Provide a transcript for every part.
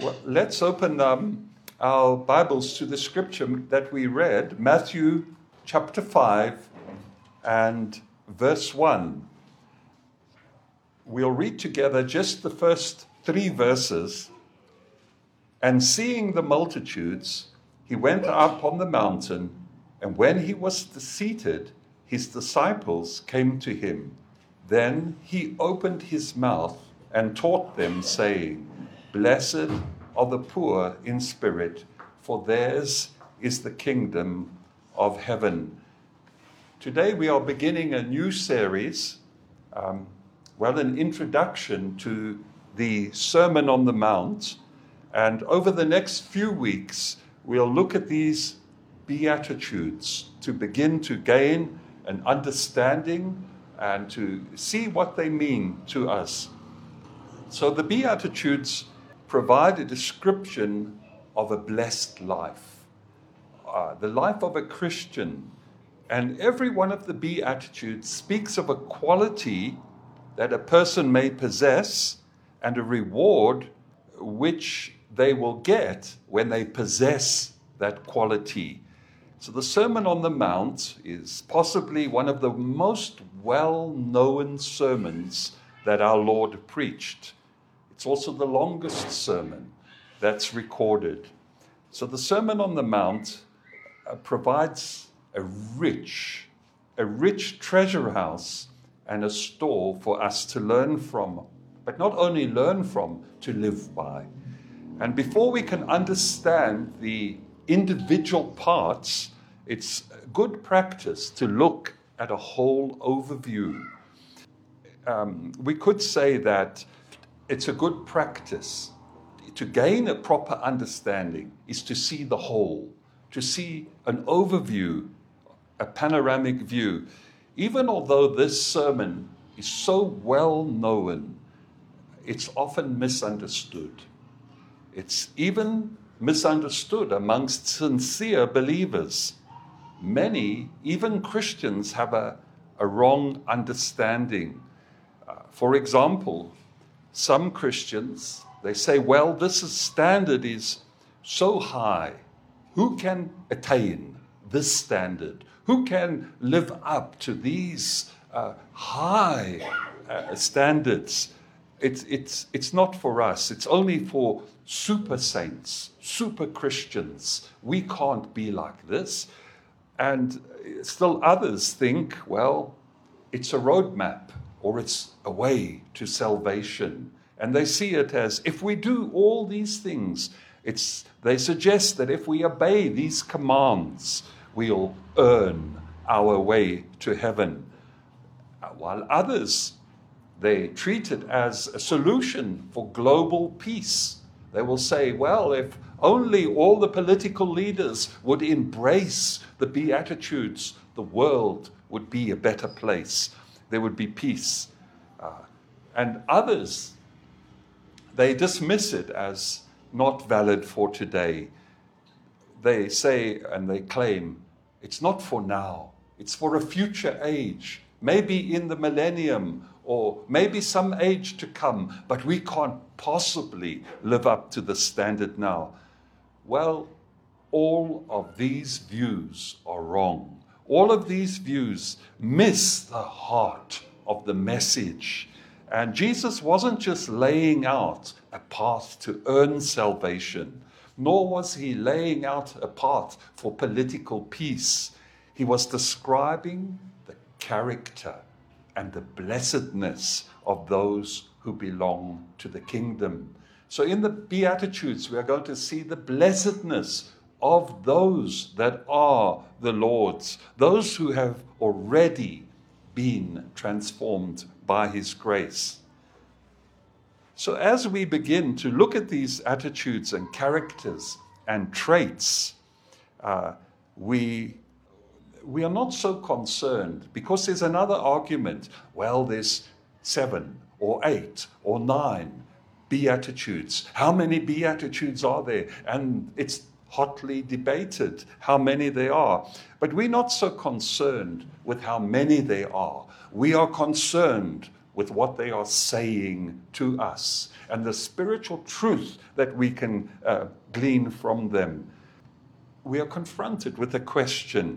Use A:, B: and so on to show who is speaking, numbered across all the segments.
A: Well, let's open our Bibles to the scripture that we read, Matthew chapter 5 and verse 1. We'll read together just the first 3 verses. And seeing the multitudes, he went up on the mountain, and when he was seated, his disciples came to him. Then he opened his mouth and taught them, saying, Blessed are the poor in spirit, for theirs is the kingdom of heaven. Today we are beginning a new series, an introduction to the Sermon on the Mount. And over the next few weeks, we'll look at these Beatitudes to begin to gain an understanding and to see what they mean to us. So the Beatitudes provide a description of a blessed life, the life of a Christian. And every one of the Beatitudes speaks of a quality that a person may possess and a reward which they will get when they possess that quality. So the Sermon on the Mount is possibly one of the most well-known sermons that our Lord preached. It's also the longest sermon that's recorded. So the Sermon on the Mount provides a rich treasure house and a store for us to learn from, but not only learn from, to live by. And before we can understand the individual parts, it's good practice to look at a whole overview. We could say that it's a good practice to gain a proper understanding is to see the whole, to see an overview, a panoramic view. Even although this sermon is so well known, it's often misunderstood. It's even misunderstood amongst sincere believers. Many, even Christians, have a wrong understanding. For example, some Christians, they say, well, this standard is so high. Who can attain this standard? Who can live up to these high standards? It's not for us. It's only for super saints, super Christians. We can't be like this. And still others think, well, it's a roadmap or it's a way to salvation. And they see it as, if we do all these things, they suggest that if we obey these commands, we'll earn our way to heaven. While others, they treat it as a solution for global peace. They will say, well, if only all the political leaders would embrace the Beatitudes, the world would be a better place. There would be peace. And others, they dismiss it as not valid for today. They say and they claim, it's not for now. It's for a future age, maybe in the millennium or maybe some age to come, but we can't possibly live up to the standard now. Well, all of these views are wrong. All of these views miss the heart of the message. And Jesus wasn't just laying out a path to earn salvation, nor was he laying out a path for political peace. He was describing the character and the blessedness of those who belong to the kingdom. So in the Beatitudes, we are going to see the blessedness of those that are the Lord's, those who have already been transformed by his grace. So as we begin to look at these attitudes and characters and traits, we are not so concerned, because there's another argument. Well, there's 7 or 8 or 9 Beatitudes. How many Beatitudes are there? And it's hotly debated how many there are. But we're not so concerned with how many there are. We are concerned with what they are saying to us and the spiritual truth that we can glean from them. We are confronted with a question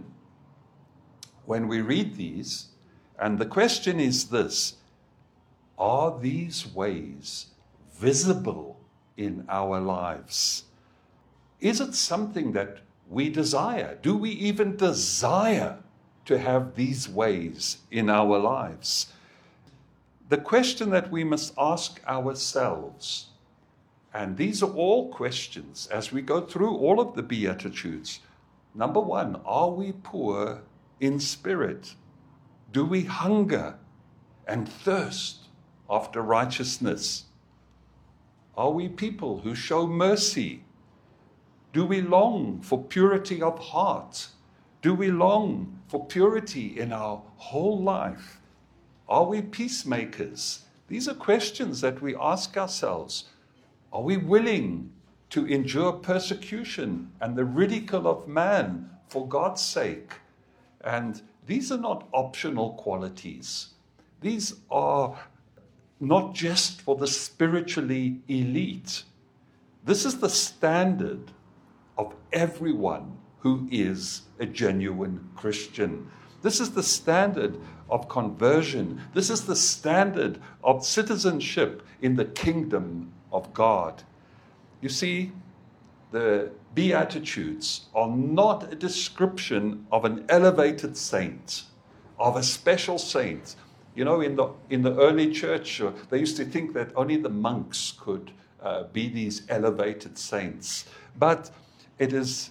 A: when we read these, and the question is this: are these ways visible in our lives? Is it something that we desire? Do we even desire to have these ways in our lives? The question that we must ask ourselves, and these are all questions as we go through all of the Beatitudes. Number one, are we poor in spirit? Do we hunger and thirst after righteousness? Are we people who show mercy? Do we long for purity of heart? Do we long for purity in our whole life? Are we peacemakers? These are questions that we ask ourselves. Are we willing to endure persecution and the ridicule of man for God's sake? And these are not optional qualities. These are not just for the spiritually elite. This is the standard of everyone who is a genuine Christian. This is the standard of conversion. This is the standard of citizenship in the kingdom of God. You see, the Beatitudes are not a description of an elevated saint, of a special saint. You know, in the early church, they used to think that only the monks could be these elevated saints. But it is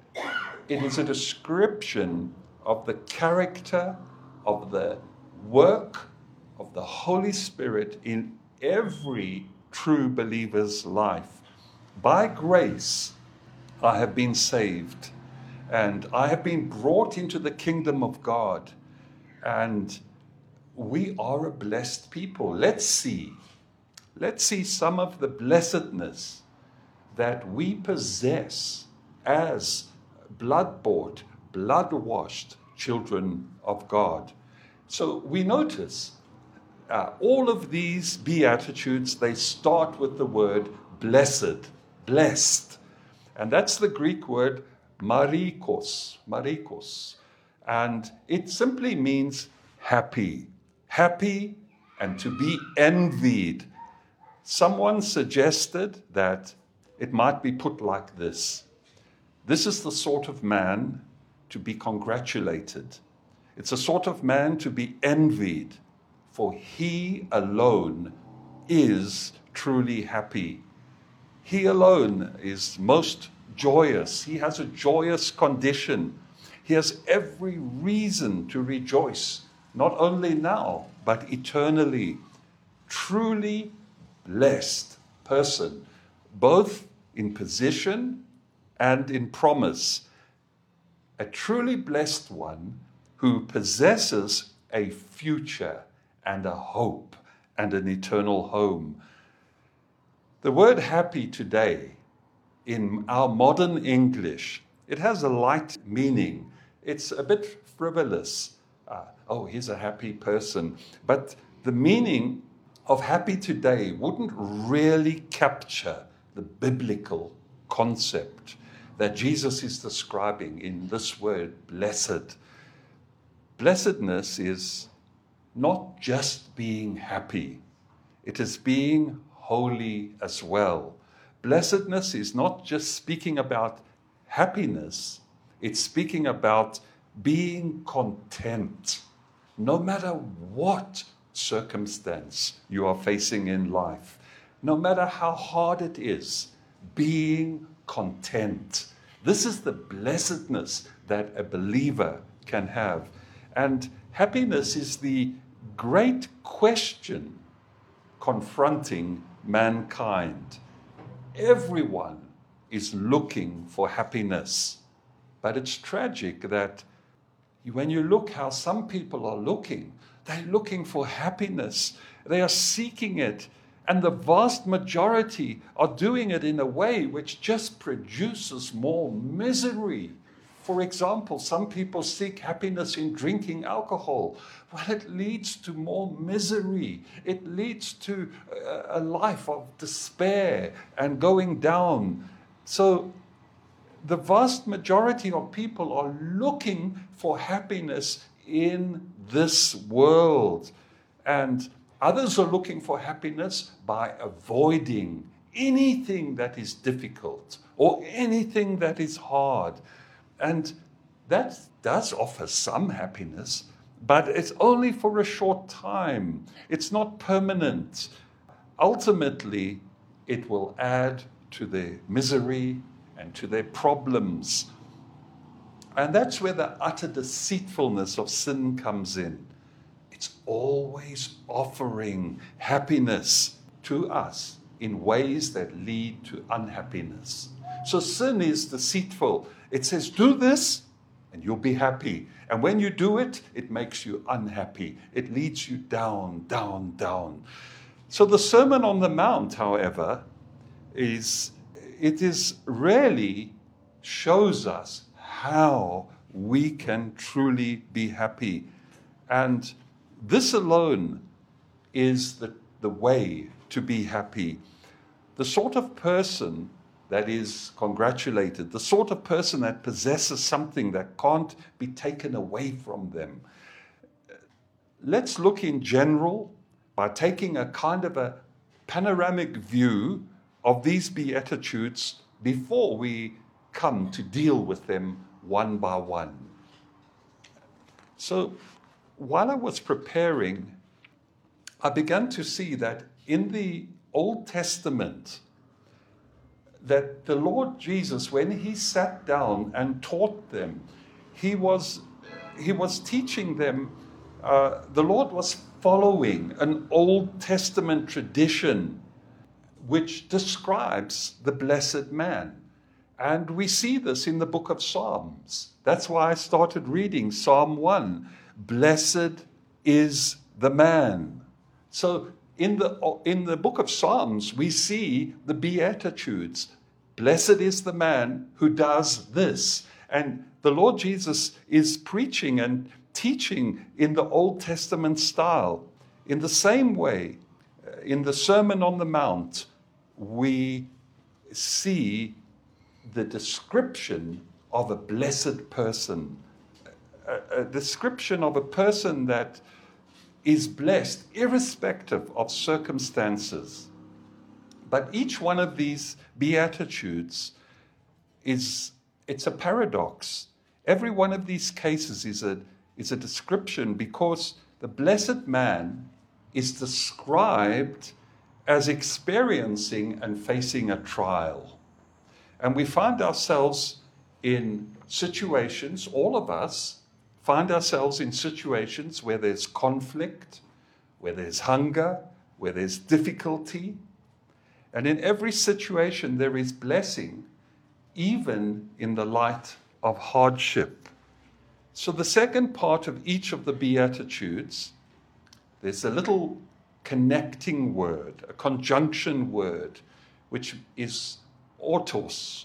A: a description of the character, of the work of the Holy Spirit in every true believer's life. By grace, I have been saved, and I have been brought into the kingdom of God, and we are a blessed people. Let's see some of the blessedness that we possess as blood-bought, blood-washed children of God. So we notice all of these Beatitudes, they start with the word blessed, blessed. And that's the Greek word marikos. And it simply means happy and to be envied. Someone suggested that it might be put like this: this is the sort of man to be congratulated. It's a sort of man to be envied, for he alone is truly happy. He alone is most joyous. He has a joyous condition. He has every reason to rejoice, not only now, but eternally. Truly blessed person, both in position and in promise. A truly blessed one who possesses a future and a hope and an eternal home. The word happy today, in our modern English, it has a light meaning. It's a bit frivolous. He's a happy person. But the meaning of happy today wouldn't really capture the biblical concept that Jesus is describing in this word, blessed. Blessedness is not just being happy. It is being holy as well. Blessedness is not just speaking about happiness. It's speaking about being content, no matter what circumstance you are facing in life, no matter how hard it is, being content. This is the blessedness that a believer can have. And happiness is the great question confronting mankind. Everyone is looking for happiness. But it's tragic that when you look how some people are looking, they're looking for happiness. They are seeking it. And the vast majority are doing it in a way which just produces more misery For example, some people seek happiness in drinking alcohol. Well, it leads to more misery. It leads to a life of despair and going down. So the vast majority of people are looking for happiness in this world. And others are looking for happiness by avoiding anything that is difficult or anything that is hard. And that does offer some happiness, but it's only for a short time. It's not permanent. Ultimately, it will add to their misery and to their problems. And that's where the utter deceitfulness of sin comes in. It's always offering happiness to us in ways that lead to unhappiness. So sin is deceitful. It says, do this and you'll be happy. And when you do it, it makes you unhappy. It leads you down, down, down. So the Sermon on the Mount, however, really shows us how we can truly be happy. And this alone is the way to be happy. The sort of person that is congratulated, the sort of person that possesses something that can't be taken away from them. Let's look in general by taking a kind of a panoramic view of these Beatitudes before we come to deal with them one by one. So while I was preparing, I began to see that in the Old Testament, that the Lord Jesus, when he sat down and taught them, he was teaching them, the Lord was following an Old Testament tradition which describes the blessed man. And we see this in the book of Psalms. That's why I started reading Psalm 1. Blessed is the man. So in the book of Psalms, we see the Beatitudes. Blessed is the man who does this. And the Lord Jesus is preaching and teaching in the Old Testament style. In the same way, in the Sermon on the Mount, we see the description of a blessed person, a description of a person that is blessed irrespective of circumstances. But each one of these Beatitudes it's a paradox. Every one of these cases is a description, because the blessed man is described as experiencing and facing a trial. And we find ourselves in situations, all of us find ourselves in situations where there's conflict, where there's hunger, where there's difficulty. And in every situation there is blessing, even in the light of hardship. So the second part of each of the Beatitudes, there's a little connecting word, a conjunction word, which is autos.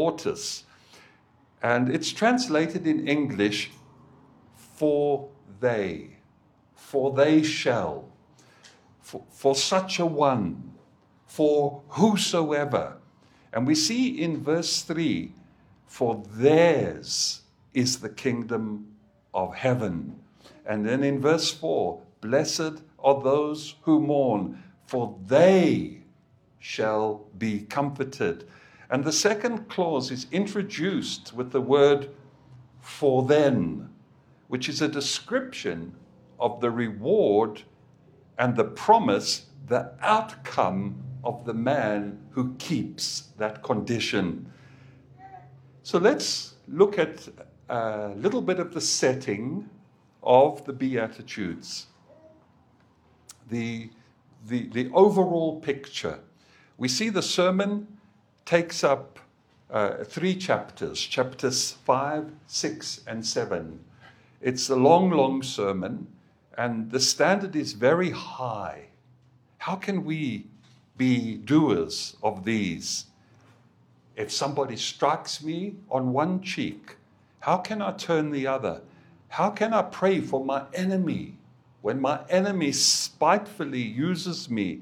A: And it's translated in English, for they shall, for such a one, for whosoever. And we see in verse 3, for theirs is the kingdom of heaven. And then in verse 4, blessed are those who mourn, for they shall be comforted. And the second clause is introduced with the word for then, which is a description of the reward and the promise, the outcome of the man who keeps that condition. So let's look at a little bit of the setting of the Beatitudes. The overall picture. We see the sermon takes up 3 chapters, chapters 5, 6, and 7. It's a long sermon, and the standard is very high. How can we be doers of these? If somebody strikes me on one cheek, How can I turn the other? How can I pray for my enemy when my enemy spitefully uses me?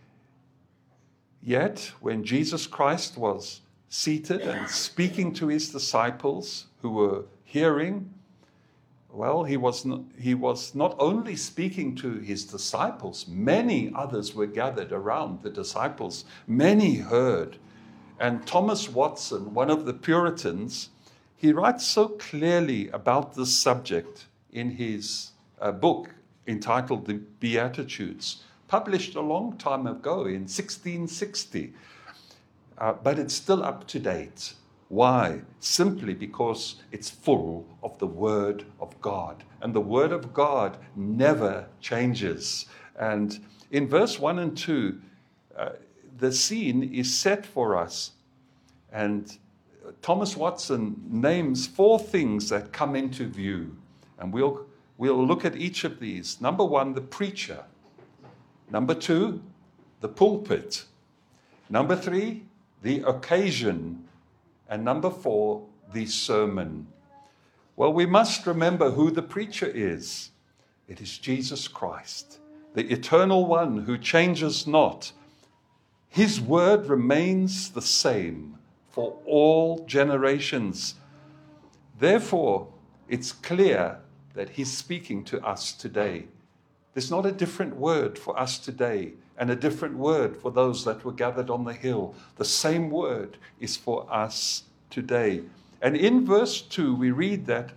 A: Yet, when Jesus Christ was seated and speaking to his disciples who were hearing, well, he was not only speaking to his disciples, many others were gathered around the disciples. Many heard. And Thomas Watson, one of the Puritans, he writes so clearly about this subject in his book entitled The Beatitudes, published a long time ago in 1660. But it's still up to date. Why? Simply because it's full of the Word of God. And the Word of God never changes. And in verse 1 and 2, the scene is set for us. And Thomas Watson names 4 things that come into view. And we'll look at each of these. Number 1, the preacher. Number 2, the pulpit. Number 3, the occasion. And number 4, the sermon. Well, we must remember who the preacher is. It is Jesus Christ, the eternal one who changes not. His word remains the same for all generations. Therefore, it's clear that he's speaking to us today. There's not a different word for us today and a different word for those that were gathered on the hill. The same word is for us today. And in verse 2, we read that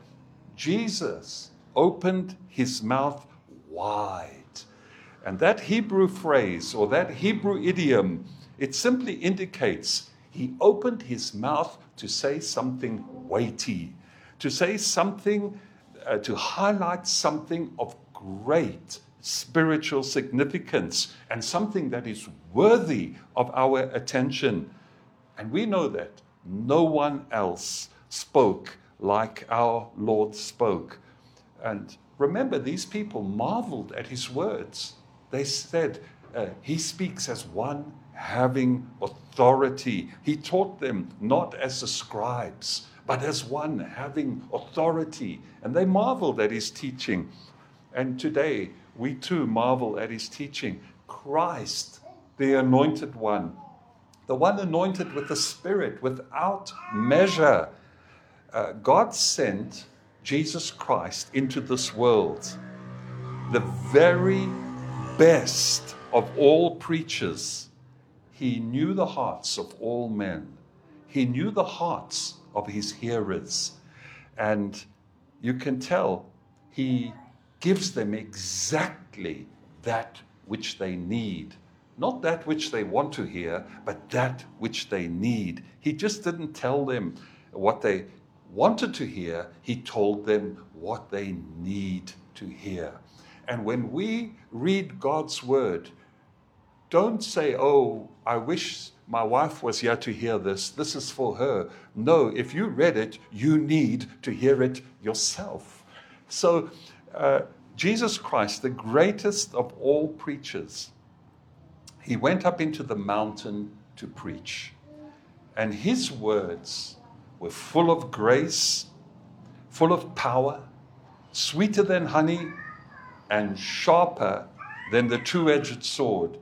A: Jesus opened his mouth wide. And that Hebrew phrase or that Hebrew idiom, it simply indicates he opened his mouth to say something weighty, to say something, to highlight something of great spiritual significance and something that is worthy of our attention. And we know that no one else spoke like our Lord spoke. And remember, these people marveled at his words. They said, he speaks as one having authority. He taught them not as the scribes, but as one having authority. And they marveled at his teaching. And today, we too marvel at his teaching. Christ, the anointed one, the one anointed with the Spirit without measure. God sent Jesus Christ into this world, the very best of all preachers. He knew the hearts of all men. He knew the hearts of his hearers. And you can tell he gives them exactly that which they need. Not that which they want to hear, but that which they need. He just didn't tell them what they wanted to hear. He told them what they need to hear. And when we read God's word, don't say, oh, I wish my wife was here to hear this. This is for her. No, if you read it, you need to hear it yourself. So Jesus Christ, the greatest of all preachers, he went up into the mountain to preach. And his words were full of grace, full of power, sweeter than honey, and sharper than the two-edged sword.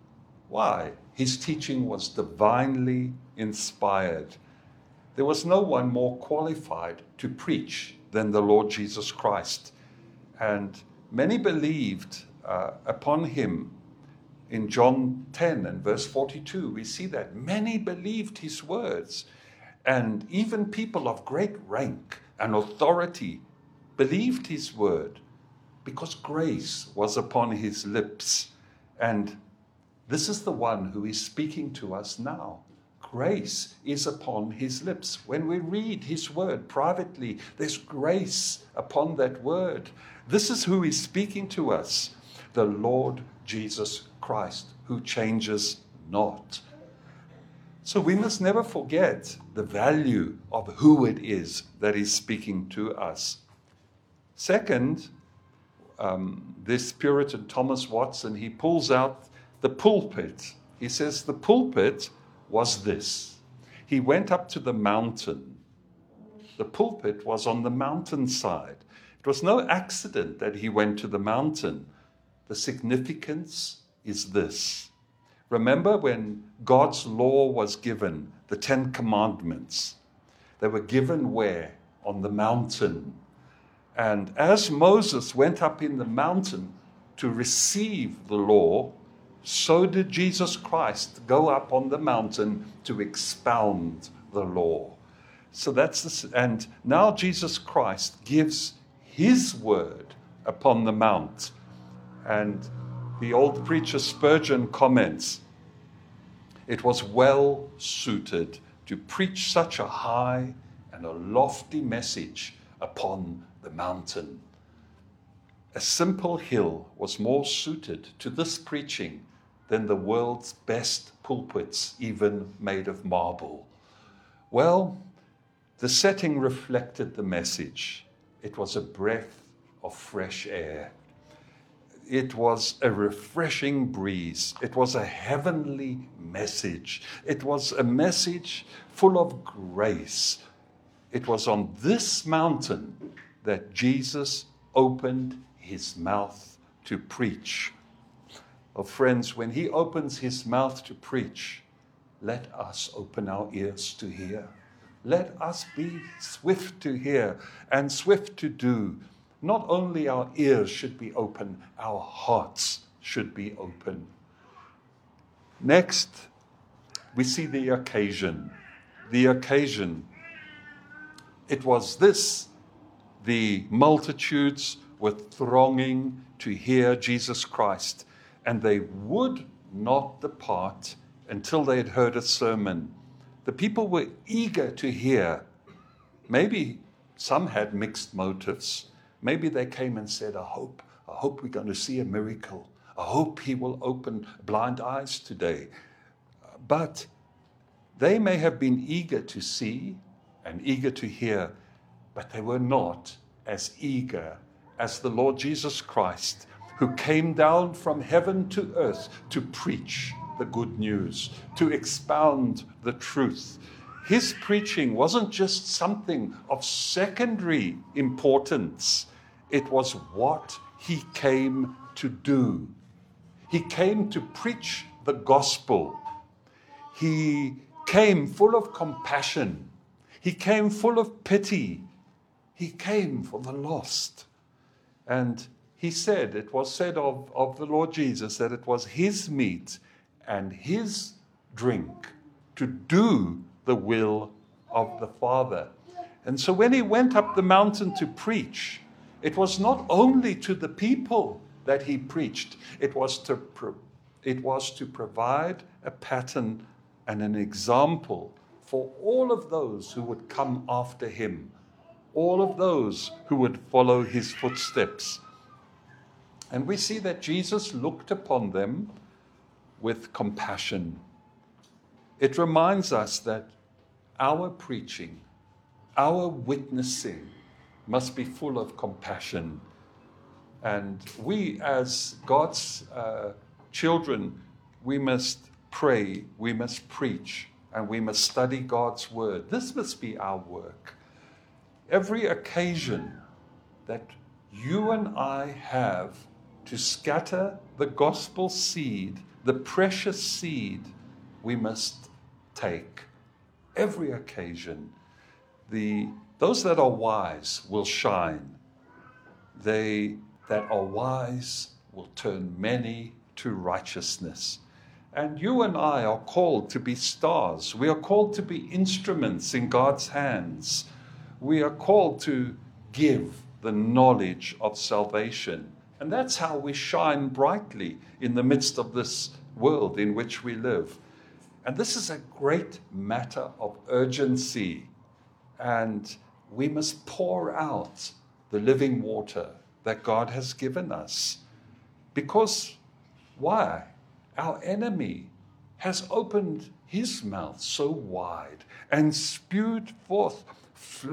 A: Why? His teaching was divinely inspired. There was no one more qualified to preach than the Lord Jesus Christ. And many believed upon him. In John 10 and verse 42, we see that many believed his words. And even people of great rank and authority believed his word because grace was upon his lips. And this is the one who is speaking to us now. Grace is upon his lips. When we read his word privately, there's grace upon that word. This is who is speaking to us, the Lord Jesus Christ, who changes not. So we must never forget the value of who it is that is speaking to us. Second, this Puritan Thomas Watson, he pulls out the pulpit. He says the pulpit was this. He went up to the mountain The pulpit was on the mountainside. It was no accident that he went to the mountain. The significance is this. Remember when God's law was given, the 10 Commandments? They were given where? On the mountain. And as Moses went up in the mountain to receive the law, so did Jesus Christ go up on the mountain to expound the law. So that's this, and now Jesus Christ gives his word upon the mount. And the old preacher Spurgeon comments, it was well suited to preach such a high and a lofty message upon the mountain. A simple hill was more suited to this preaching than the world's best pulpits, even made of marble. Well, the setting reflected the message. It was a breath of fresh air. It was a refreshing breeze. It was a heavenly message. It was a message full of grace. It was on this mountain that Jesus opened his mouth to preach. Oh, friends, when he opens his mouth to preach, let us open our ears to hear. Let us be swift to hear and swift to do. Not only our ears should be open, our hearts should be open. Next, we see the occasion. The occasion. It was this. The multitudes were thronging to hear Jesus Christ, and they would not depart until they had heard a sermon. The people were eager to hear. Maybe some had mixed motives. Maybe they came and said, I hope we're going to see a miracle. I hope he will open blind eyes today. But they may have been eager to see and eager to hear, but they were not as eager as the Lord Jesus Christ, who came down from heaven to earth to preach the good news, to expound the truth. His preaching wasn't just something of secondary importance. It was what he came to do. He came to preach the gospel. He came full of compassion. He came full of pity. He came for the lost. And he said, it was said of the Lord Jesus that it was his meat and his drink to do the will of the Father. And so when he went up the mountain to preach, it was not only to the people that he preached, it was to provide a pattern and an example for all of those who would come after him, all of those who would follow his footsteps. And we see that Jesus looked upon them with compassion. It reminds us that our preaching, our witnessing must be full of compassion. And we as God's children, we must pray, we must preach, and we must study God's word. This must be our work. Every occasion that you and I have to scatter the gospel seed, the precious seed, we must take. Every occasion. Those that are wise will shine. They that are wise will turn many to righteousness. And you and I are called to be stars. We are called to be instruments in God's hands. We are called to give the knowledge of salvation. And that's how we shine brightly in the midst of this world in which we live. And this is a great matter of urgency. And we must pour out the living water that God has given us. Because why? Our enemy has opened his mouth so wide and spewed forth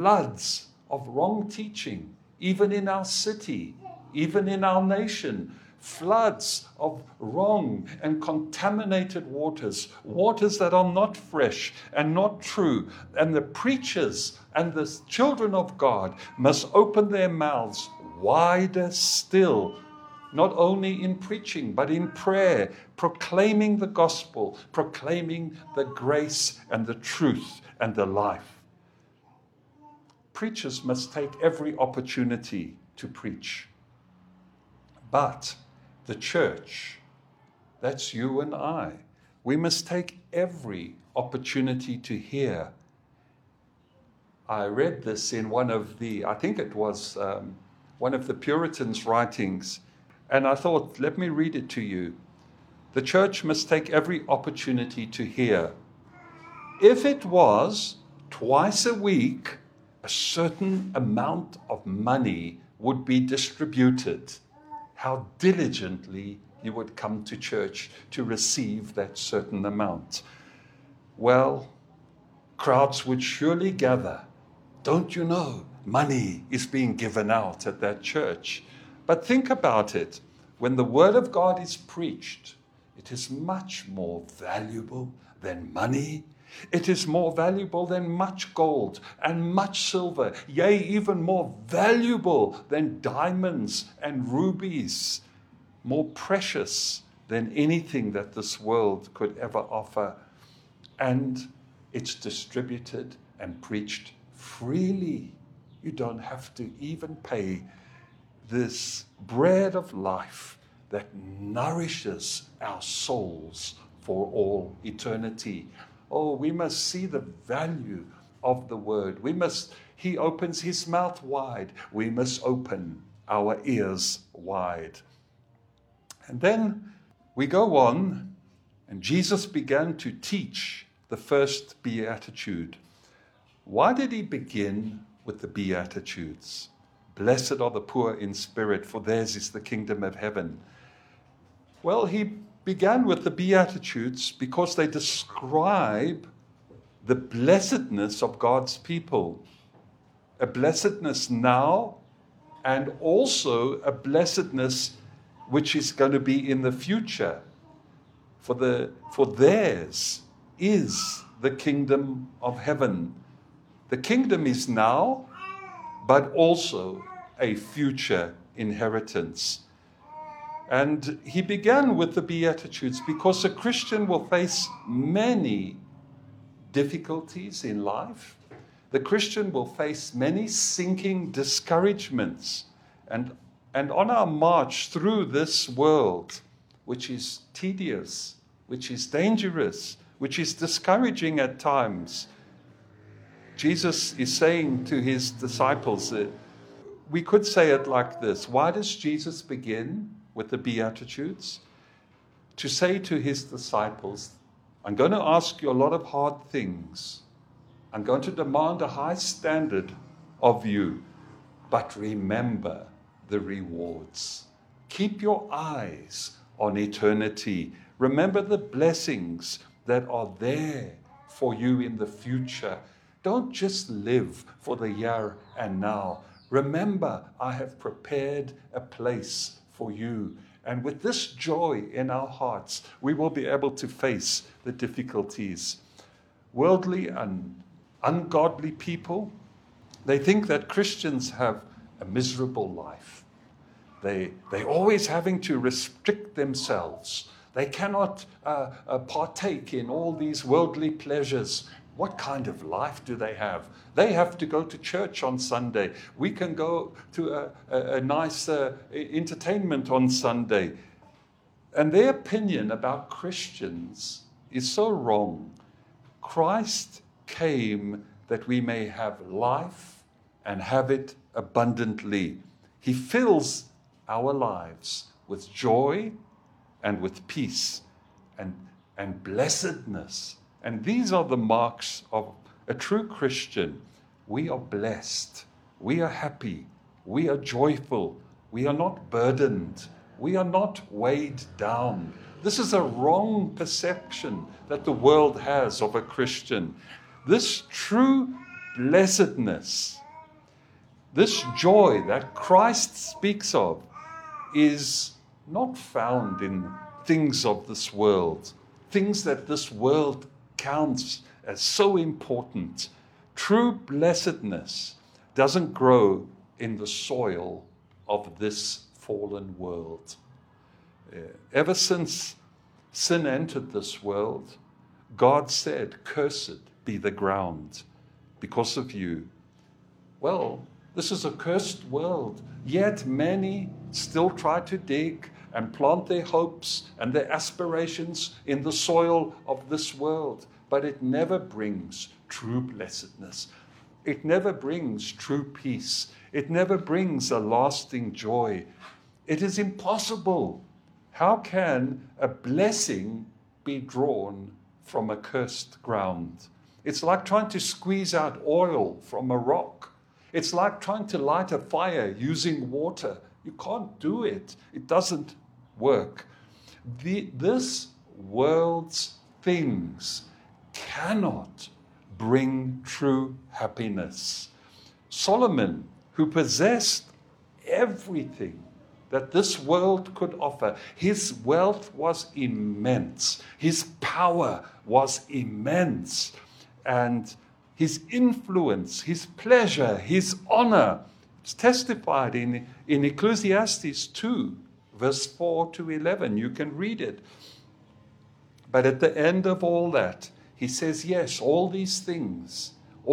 A: floods of wrong teaching, even in our city, even in our nation. floods of wrong and contaminated waters, waters that are not fresh and not true. And the preachers and the children of God must open their mouths wider still, not only in preaching, but in prayer, proclaiming the gospel, proclaiming the grace and the truth and the life. Preachers must take every opportunity to preach. But the church, that's you and I, we must take every opportunity to hear. I read this in one of the Puritans' writings, and I thought, let me read it to you. The church must take every opportunity to hear. If it was twice a week, a certain amount of money would be distributed. How diligently you would come to church to receive that certain amount. Well, crowds would surely gather. Don't you know, money is being given out at that church. But think about it. When the word of God is preached, it is much more valuable than money. It is more valuable than much gold and much silver, yea, even more valuable than diamonds and rubies, more precious than anything that this world could ever offer. And it's distributed and preached freely. You don't have to even pay. This bread of life that nourishes our souls for all eternity. Oh, we must see the value of the word. He opens his mouth wide. We must open our ears wide. And then we go on, and Jesus began to teach the first beatitude. Why did he begin with the Beatitudes? Blessed are the poor in spirit, for theirs is the kingdom of heaven. Well, he began with the Beatitudes because they describe the blessedness of God's people. A blessedness now, and also a blessedness which is going to be in the future. For theirs is the kingdom of heaven. The kingdom is now, but also a future inheritance. And he began with the Beatitudes because a Christian will face many difficulties in life. The Christian will face many sinking discouragements. And on our march through this world, which is tedious, which is dangerous, which is discouraging at times, Jesus is saying to his disciples, we could say it like this. Why does Jesus begin with the Beatitudes? To say to his disciples, I'm going to ask you a lot of hard things. I'm going to demand a high standard of you. But remember the rewards. Keep your eyes on eternity. Remember the blessings that are there for you in the future. Don't just live for the here and now. Remember, I have prepared a place for you. And with this joy in our hearts, we will be able to face the difficulties. Worldly and ungodly people, they think that Christians have a miserable life. They're always having to restrict themselves. They cannot partake in all these worldly pleasures. What kind of life do they have? They have to go to church on Sunday. We can go to a nice entertainment on Sunday. And their opinion about Christians is so wrong. Christ came that we may have life and have it abundantly. He fills our lives with joy and with peace and blessedness. And these are the marks of a true Christian. We are blessed. We are happy. We are joyful. We are not burdened. We are not weighed down. This is a wrong perception that the world has of a Christian. This true blessedness, this joy that Christ speaks of, is not found in things of this world, things that this world counts as so important. True blessedness doesn't grow in the soil of this fallen world. Ever since sin entered this world, God said, "Cursed be the ground because of you." Well, this is a cursed world, yet many still try to dig and plant their hopes and their aspirations in the soil of this world. But it never brings true blessedness. It never brings true peace. It never brings a lasting joy. It is impossible. How can a blessing be drawn from a cursed ground? It's like trying to squeeze out oil from a rock. It's like trying to light a fire using water. You can't do it. It doesn't work. This world's things cannot bring true happiness. Solomon, who possessed everything that this world could offer, his wealth was immense. His power was immense. And his influence, his pleasure, his honor, it's testified in Ecclesiastes 2, verse 4 to 11. You can read it. But at the end of all that, he says, yes, all these things,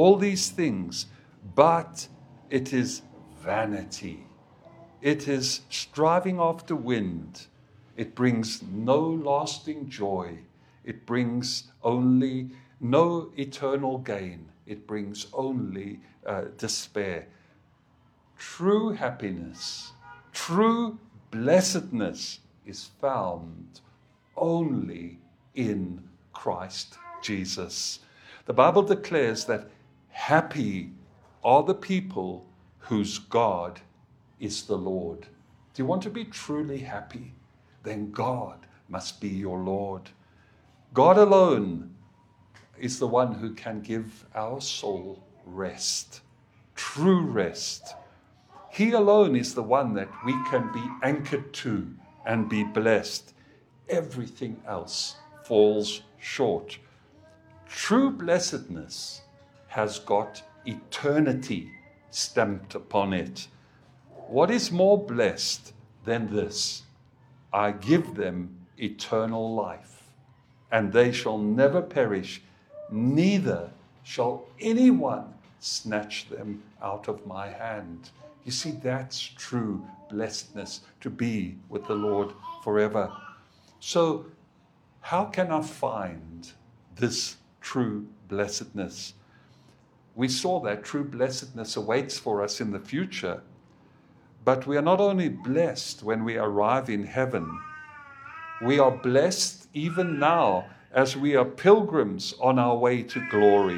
A: but it is vanity. It is striving after wind. It brings no lasting joy. It brings only no eternal gain. It brings only despair. True happiness, true blessedness is found only in Christ Jesus. The Bible declares that happy are the people whose God is the Lord. Do you want to be truly happy? Then God must be your Lord. God alone is the one who can give our soul rest, true rest. He alone is the one that we can be anchored to and be blessed. Everything else falls short. True blessedness has got eternity stamped upon it. What is more blessed than this? I give them eternal life, and they shall never perish, neither shall anyone snatch them out of my hand. You see, that's true blessedness, to be with the Lord forever. So, how can I find this true blessedness? We saw that true blessedness awaits for us in the future, but we are not only blessed when we arrive in heaven, we are blessed even now as we are pilgrims on our way to glory.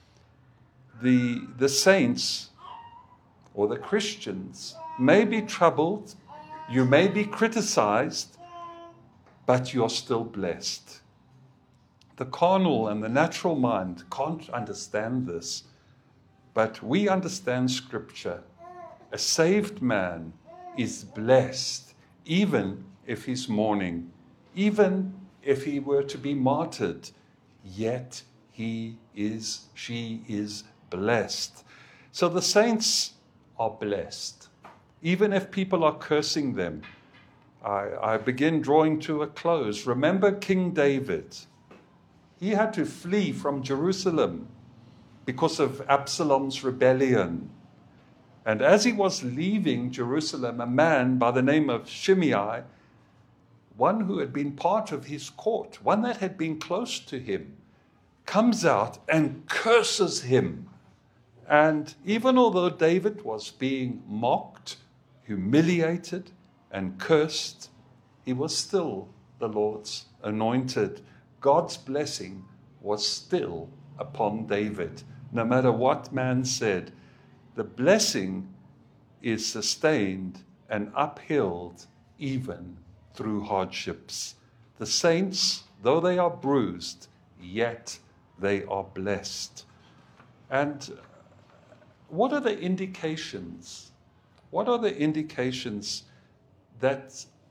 A: The saints or the Christians may be troubled, you may be criticized, but you're still blessed. The carnal and the natural mind can't understand this, but we understand Scripture. A saved man is blessed, even if he's mourning, even if he were to be martyred, yet she is blessed. So the saints are blessed, even if people are cursing them. I begin drawing to a close. Remember King David. He had to flee from Jerusalem because of Absalom's rebellion. And as he was leaving Jerusalem, a man by the name of Shimei, one who had been part of his court, one that had been close to him, comes out and curses him. And even although David was being mocked, humiliated, and cursed, he was still the Lord's anointed. God's blessing was still upon David, no matter what man said. The blessing is sustained and upheld even through hardships. The saints, though they are bruised, yet they are blessed. And what are the indications? What are the indications that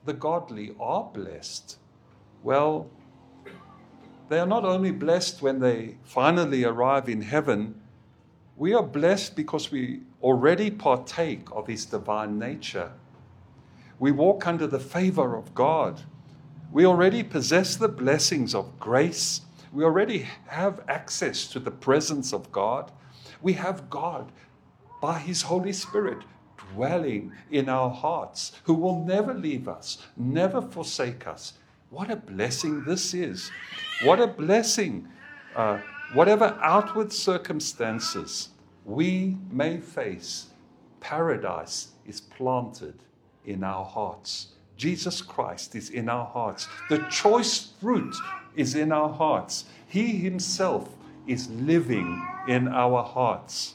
A: the godly are blessed? Well, they are not only blessed when they finally arrive in heaven, we are blessed because we already partake of his divine nature. We walk under the favor of God. We already possess the blessings of grace. We already have access to the presence of God. We have God by his Holy Spirit dwelling in our hearts, who will never leave us, never forsake us. What a blessing this is. What a blessing. Whatever outward circumstances we may face, paradise is planted in our hearts. Jesus Christ is in our hearts. The choice fruit is in our hearts. He himself is living in our hearts.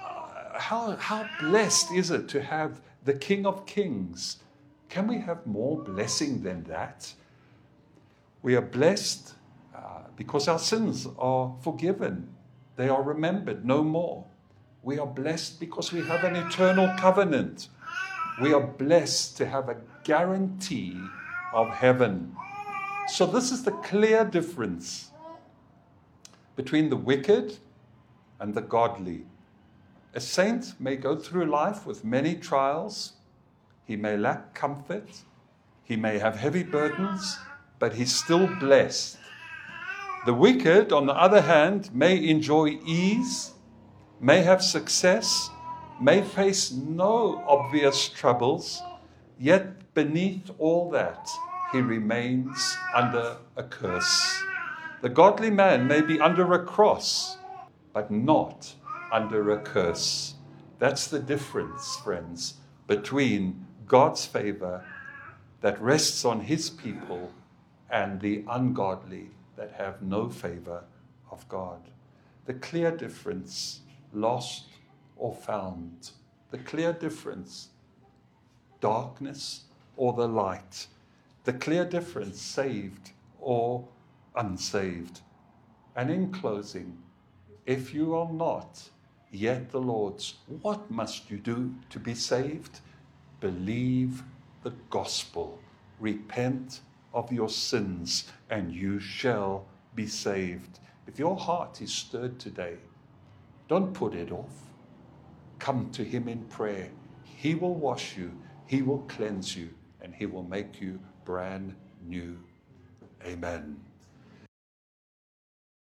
A: How blessed is it to have the King of Kings? Can we have more blessing than that? We are blessed because our sins are forgiven. They are remembered no more. We are blessed because we have an eternal covenant. We are blessed to have a guarantee of heaven. So this is the clear difference between the wicked and the godly. A saint may go through life with many trials. He may lack comfort. He may have heavy burdens, but he's still blessed. The wicked, on the other hand, may enjoy ease, may have success, may face no obvious troubles, yet beneath all that, he remains under a curse. The godly man may be under a cross, but not under a curse. That's the difference, friends, between God's favor that rests on his people and the ungodly that have no favor of God. The clear difference, lost or found. The clear difference, darkness or the light. The clear difference, saved or unsaved. And in closing, if you are not yet the Lord's, what must you do to be saved? Believe the gospel. Repent of your sins, and you shall be saved. If your heart is stirred today, don't put it off. Come to him in prayer. He will wash you, he will cleanse you, and he will make you brand new. Amen.